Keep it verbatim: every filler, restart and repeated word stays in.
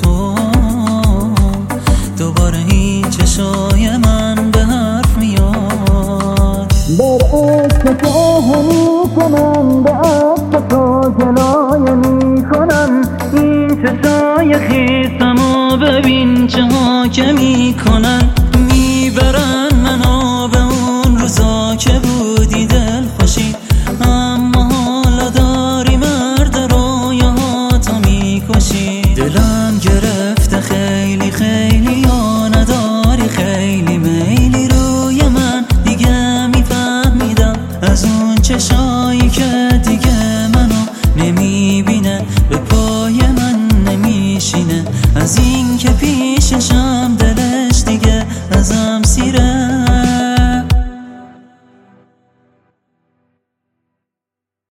تو دوباره این چشای من به حرف میاد. برعکس که میکنم، به عکس تو جلایه میکنم. این چشای خیسمو ببین چه ها که میکنن، میبرن منو به اون روزا که بودی دل خوشی، اما حالا داری مرد رویاهاتو میکشی. دلم گرفته خیلی خیلی یا نداری خیلی میلی روی من، دیگه میفهمیدم از اون چشایی که دیگه منو نمی